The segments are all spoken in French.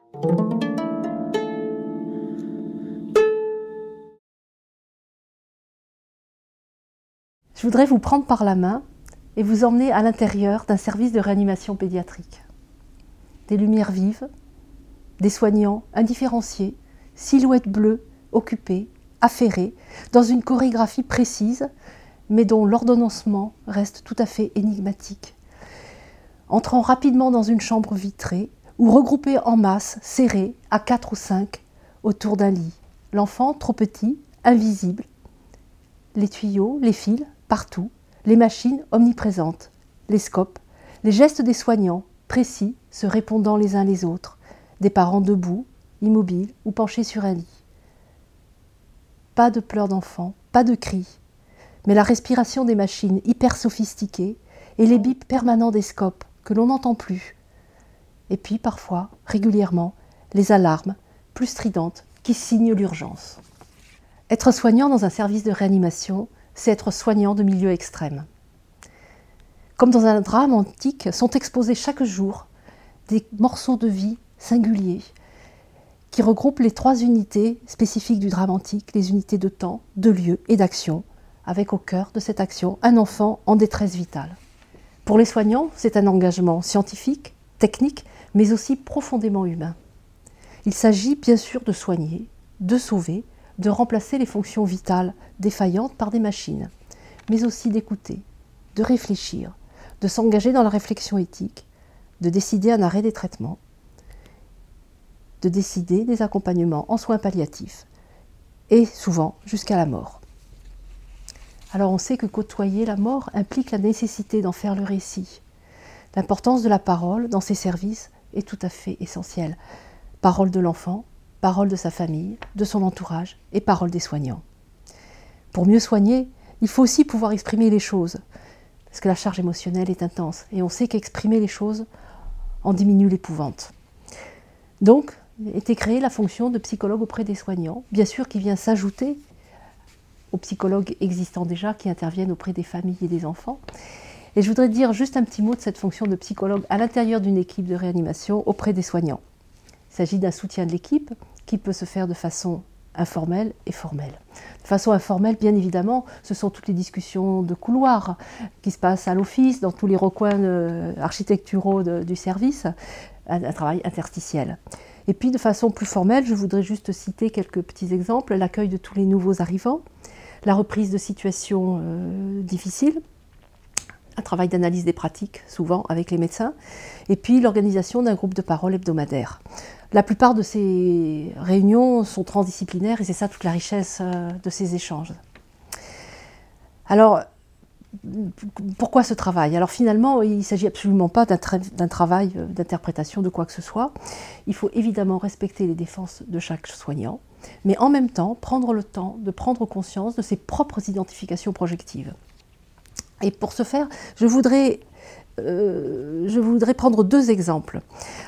Je voudrais vous prendre par la main et vous emmener à l'intérieur d'un service de réanimation pédiatrique. Des lumières vives, des soignants indifférenciés, silhouettes bleues, occupées, affairées, dans une chorégraphie précise, mais dont l'ordonnancement reste tout à fait énigmatique. Entrant rapidement dans une chambre vitrée, ou regroupés en masse, serrés, à 4 ou 5, autour d'un lit. L'enfant, trop petit, invisible. Les tuyaux, les fils, partout. Les machines omniprésentes. Les scopes. Les gestes des soignants, précis, se répondant les uns les autres. Des parents debout, immobiles ou penchés sur un lit. Pas de pleurs d'enfants, pas de cris, mais la respiration des machines hyper sophistiquées et les bips permanents des scopes que l'on n'entend plus. Et puis parfois, régulièrement, les alarmes, plus stridentes, qui signent l'urgence. Être soignant dans un service de réanimation, c'est être soignant de milieu extrême. Comme dans un drame antique, sont exposés chaque jour des morceaux de vie singuliers qui regroupent les 3 unités spécifiques du drame antique, les unités de temps, de lieu et d'action, avec au cœur de cette action un enfant en détresse vitale. Pour les soignants, c'est un engagement scientifique, technique, mais aussi profondément humain. Il s'agit bien sûr de soigner, de sauver, de remplacer les fonctions vitales défaillantes par des machines, mais aussi d'écouter, de réfléchir, de s'engager dans la réflexion éthique, de décider un arrêt des traitements, de décider des accompagnements en soins palliatifs, et souvent jusqu'à la mort. Alors on sait que côtoyer la mort implique la nécessité d'en faire le récit. L'importance de la parole dans ces services est tout à fait essentielle. Parole de l'enfant, parole de sa famille, de son entourage et parole des soignants. Pour mieux soigner, il faut aussi pouvoir exprimer les choses, parce que la charge émotionnelle est intense et on sait qu'exprimer les choses en diminue l'épouvante. Donc, a été créée la fonction de psychologue auprès des soignants, bien sûr qui vient s'ajouter aux psychologues existants déjà qui interviennent auprès des familles et des enfants. Et je voudrais dire juste un petit mot de cette fonction de psychologue à l'intérieur d'une équipe de réanimation auprès des soignants. Il s'agit d'un soutien de l'équipe qui peut se faire de façon informelle et formelle. De façon informelle, bien évidemment, ce sont toutes les discussions de couloir qui se passent à l'office, dans tous les recoins architecturaux du service, un travail interstitiel. Et puis de façon plus formelle, je voudrais juste citer quelques petits exemples, l'accueil de tous les nouveaux arrivants, la reprise de situations difficiles, un travail d'analyse des pratiques, souvent avec les médecins, et puis l'organisation d'un groupe de parole hebdomadaire. La plupart de ces réunions sont transdisciplinaires et c'est ça toute la richesse de ces échanges. Alors, pourquoi ce travail? Alors finalement, il ne s'agit absolument pas d'un travail d'interprétation de quoi que ce soit. Il faut évidemment respecter les défenses de chaque soignant, mais en même temps, prendre le temps de prendre conscience de ses propres identifications projectives. Et pour ce faire, je voudrais prendre 2 exemples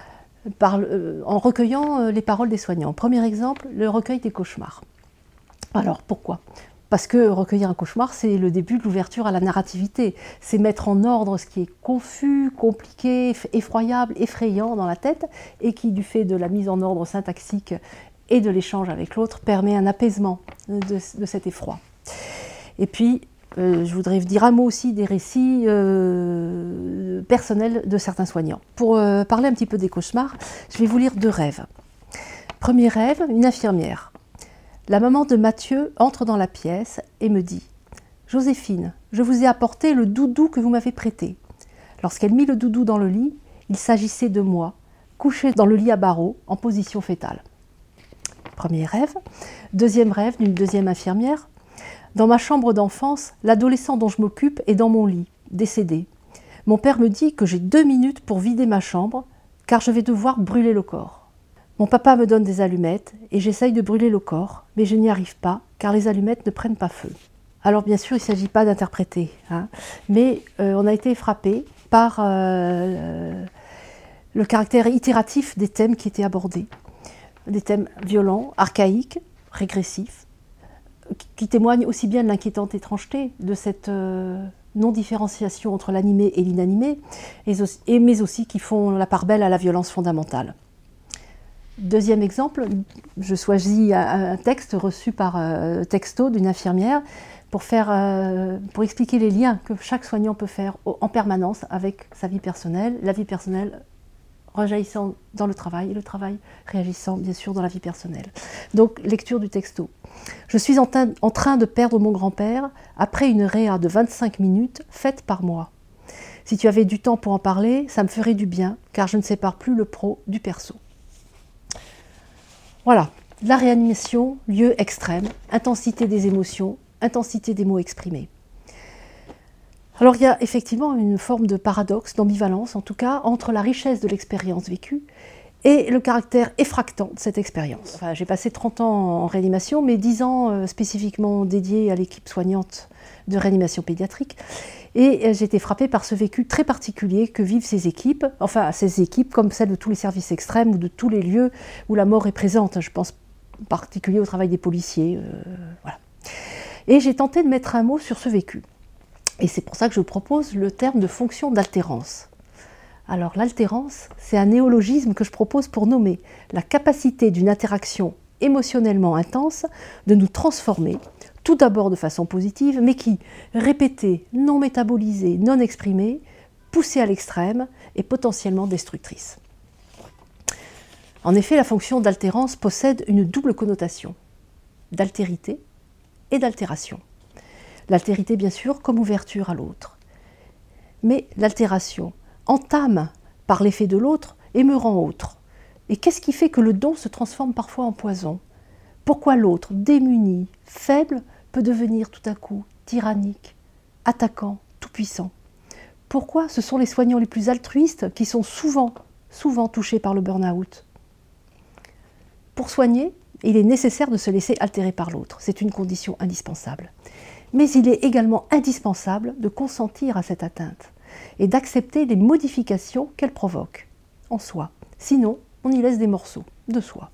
en recueillant les paroles des soignants. Premier exemple, le recueil des cauchemars. Alors pourquoi? Parce que recueillir un cauchemar, c'est le début de l'ouverture à la narrativité. C'est mettre en ordre ce qui est confus, compliqué, effroyable, effrayant dans la tête et qui, du fait de la mise en ordre syntaxique et de l'échange avec l'autre, permet un apaisement de cet effroi. Et puis, je voudrais dire un mot aussi des récits personnels de certains soignants. Pour parler un petit peu des cauchemars, je vais vous lire 2 rêves. Premier rêve, une infirmière. La maman de Mathieu entre dans la pièce et me dit « Joséphine, je vous ai apporté le doudou que vous m'avez prêté. » Lorsqu'elle mit le doudou dans le lit, il s'agissait de moi, couché dans le lit à barreaux, en position fétale. Premier rêve. Deuxième rêve d'une deuxième infirmière. Dans ma chambre d'enfance, l'adolescent dont je m'occupe est dans mon lit, décédé. Mon père me dit que j'ai 2 minutes pour vider ma chambre, car je vais devoir brûler le corps. Mon papa me donne des allumettes et j'essaye de brûler le corps, mais je n'y arrive pas, car les allumettes ne prennent pas feu. Alors bien sûr, il ne s'agit pas d'interpréter, mais on a été frappé par le caractère itératif des thèmes qui étaient abordés. Des thèmes violents, archaïques, régressifs, qui témoignent aussi bien de l'inquiétante étrangeté de cette non-différenciation entre l'animé et l'inanimé, mais aussi qui font la part belle à la violence fondamentale. Deuxième exemple, je choisis un texte reçu par texto d'une infirmière pour expliquer les liens que chaque soignant peut faire en permanence avec sa vie personnelle, la vie personnelle rejaillissant dans le travail et le travail réagissant bien sûr dans la vie personnelle. Donc lecture du texto. Je suis en train de perdre mon grand-père après une réa de 25 minutes faite par moi. Si tu avais du temps pour en parler, ça me ferait du bien car je ne sépare plus le pro du perso. Voilà, la réanimation, lieu extrême, intensité des émotions, intensité des mots exprimés. Alors il y a effectivement une forme de paradoxe, d'ambivalence en tout cas, entre la richesse de l'expérience vécue et le caractère effractant de cette expérience. Enfin, j'ai passé 30 ans en réanimation, mais 10 ans spécifiquement dédiés à l'équipe soignante de réanimation pédiatrique. Et j'ai été frappée par ce vécu très particulier que vivent ces équipes, comme celles de tous les services extrêmes ou de tous les lieux où la mort est présente. Je pense en particulier au travail des policiers. Voilà. Et j'ai tenté de mettre un mot sur ce vécu. Et c'est pour ça que je propose le terme de fonction d'altérance. Alors l'altérance, c'est un néologisme que je propose pour nommer la capacité d'une interaction émotionnellement intense de nous transformer, tout d'abord de façon positive, mais qui, répétée, non métabolisée, non exprimée, poussée à l'extrême, est potentiellement destructrice. En effet, la fonction d'altérance possède une double connotation, d'altérité et d'altération. L'altérité, bien sûr, comme ouverture à l'autre. Mais l'altération entame par l'effet de l'autre et me rend autre. Et qu'est-ce qui fait que le don se transforme parfois en poison? Pourquoi l'autre, démuni, faible, peut devenir tout à coup tyrannique, attaquant, tout-puissant? Pourquoi ce sont les soignants les plus altruistes qui sont souvent touchés par le burn-out? Pour soigner, il est nécessaire de se laisser altérer par l'autre. C'est une condition indispensable. Mais il est également indispensable de consentir à cette atteinte et d'accepter les modifications qu'elle provoque en soi. Sinon, on y laisse des morceaux de soi.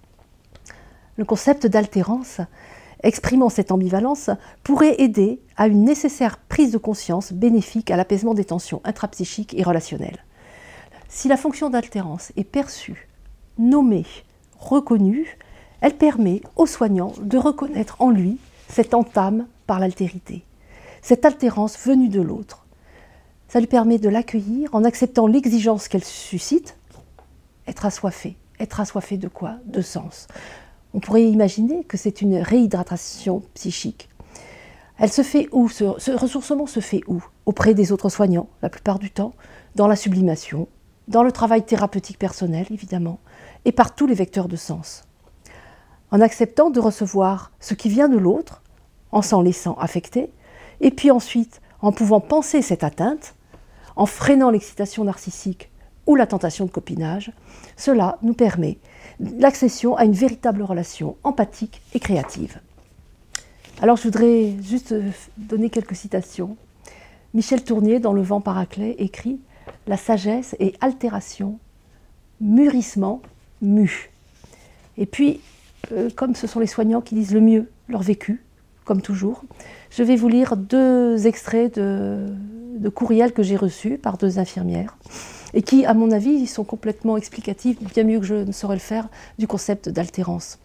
Le concept d'altérance, exprimant cette ambivalence, pourrait aider à une nécessaire prise de conscience bénéfique à l'apaisement des tensions intrapsychiques et relationnelles. Si la fonction d'altérance est perçue, nommée, reconnue, elle permet au soignant de reconnaître en lui cette entame par l'altérité, cette altérance venue de l'autre. Ça lui permet de l'accueillir en acceptant l'exigence qu'elle suscite, être assoiffé. Être assoiffé de quoi? De sens. On pourrait imaginer que c'est une réhydratation psychique. Elle se fait où? Ce ressourcement se fait où? Auprès des autres soignants, la plupart du temps, dans la sublimation, dans le travail thérapeutique personnel, évidemment, et par tous les vecteurs de sens. En acceptant de recevoir ce qui vient de l'autre, en s'en laissant affecter, et puis ensuite, en pouvant penser cette atteinte, en freinant l'excitation narcissique ou la tentation de copinage, cela nous permet l'accession à une véritable relation empathique et créative. Alors je voudrais juste donner quelques citations. Michel Tournier, dans Le vent Paraclet, écrit « La sagesse est altération, mûrissement, mu ». Et puis, comme ce sont les soignants qui disent le mieux leur vécu, comme toujours, je vais vous lire 2 extraits de courriels que j'ai reçus par 2 infirmières et qui, à mon avis, sont complètement explicatifs, bien mieux que je ne saurais le faire, du concept d'altérance.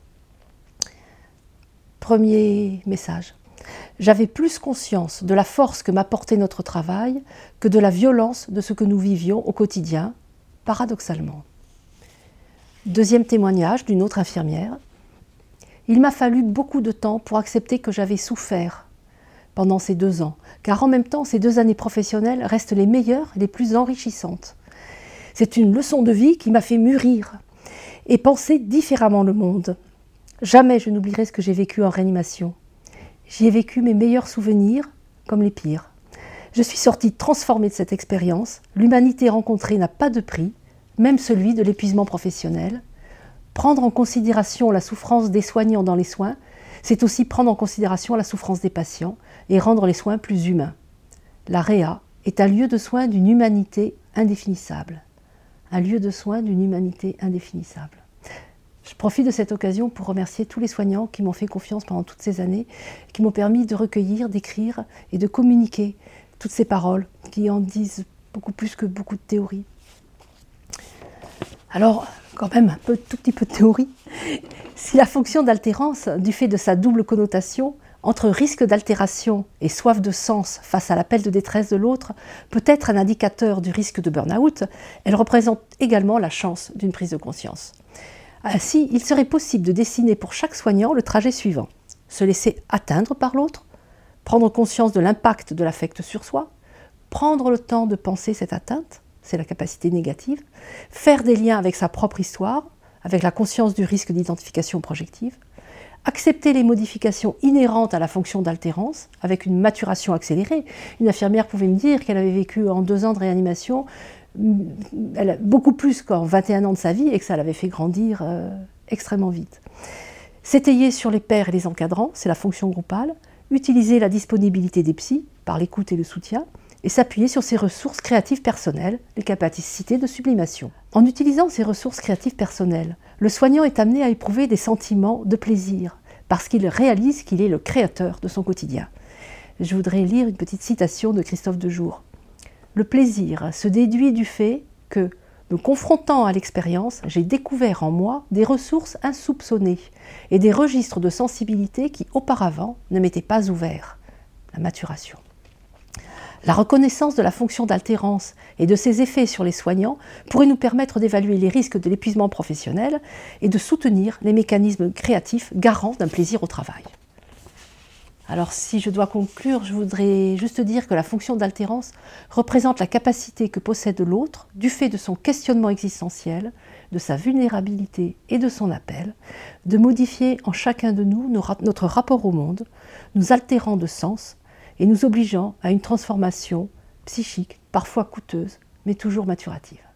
Premier message. J'avais plus conscience de la force que m'apportait notre travail que de la violence de ce que nous vivions au quotidien, paradoxalement. Deuxième témoignage d'une autre infirmière. Il m'a fallu beaucoup de temps pour accepter que j'avais souffert pendant ces 2 ans, car en même temps, ces 2 années professionnelles restent les meilleures et les plus enrichissantes. C'est une leçon de vie qui m'a fait mûrir et penser différemment le monde. Jamais je n'oublierai ce que j'ai vécu en réanimation. J'y ai vécu mes meilleurs souvenirs comme les pires. Je suis sortie transformée de cette expérience. L'humanité rencontrée n'a pas de prix, même celui de l'épuisement professionnel. Prendre en considération la souffrance des soignants dans les soins, c'est aussi prendre en considération la souffrance des patients et rendre les soins plus humains. La réa est un lieu de soins d'une humanité indéfinissable. Un lieu de soins d'une humanité indéfinissable. Je profite de cette occasion pour remercier tous les soignants qui m'ont fait confiance pendant toutes ces années, qui m'ont permis de recueillir, d'écrire et de communiquer toutes ces paroles qui en disent beaucoup plus que beaucoup de théories. Alors, quand même tout petit peu de théorie. Si la fonction d'altérance, du fait de sa double connotation, entre risque d'altération et soif de sens face à l'appel de détresse de l'autre, peut être un indicateur du risque de burn-out, elle représente également la chance d'une prise de conscience. Ainsi, il serait possible de dessiner pour chaque soignant le trajet suivant. Se laisser atteindre par l'autre, prendre conscience de l'impact de l'affect sur soi, prendre le temps de penser cette atteinte, c'est la capacité négative, faire des liens avec sa propre histoire, avec la conscience du risque d'identification projective, accepter les modifications inhérentes à la fonction d'altérance, avec une maturation accélérée. Une infirmière pouvait me dire qu'elle avait vécu en 2 ans de réanimation beaucoup plus qu'en 21 ans de sa vie et que ça l'avait fait grandir extrêmement vite. S'étayer sur les pairs et les encadrants, c'est la fonction groupale, utiliser la disponibilité des psys par l'écoute et le soutien, et s'appuyer sur ses ressources créatives personnelles, les capacités de sublimation. En utilisant ces ressources créatives personnelles, le soignant est amené à éprouver des sentiments de plaisir, parce qu'il réalise qu'il est le créateur de son quotidien. Je voudrais lire une petite citation de Christophe Dejour. « Le plaisir se déduit du fait que, me confrontant à l'expérience, j'ai découvert en moi des ressources insoupçonnées et des registres de sensibilité qui auparavant ne m'étaient pas ouverts. » La maturation. La reconnaissance de la fonction d'altérance et de ses effets sur les soignants pourrait nous permettre d'évaluer les risques de l'épuisement professionnel et de soutenir les mécanismes créatifs garants d'un plaisir au travail. Alors si je dois conclure, je voudrais juste dire que la fonction d'altérance représente la capacité que possède l'autre, du fait de son questionnement existentiel, de sa vulnérabilité et de son appel, de modifier en chacun de nous notre rapport au monde, nous altérant de sens, et nous obligeant à une transformation psychique, parfois coûteuse, mais toujours maturative.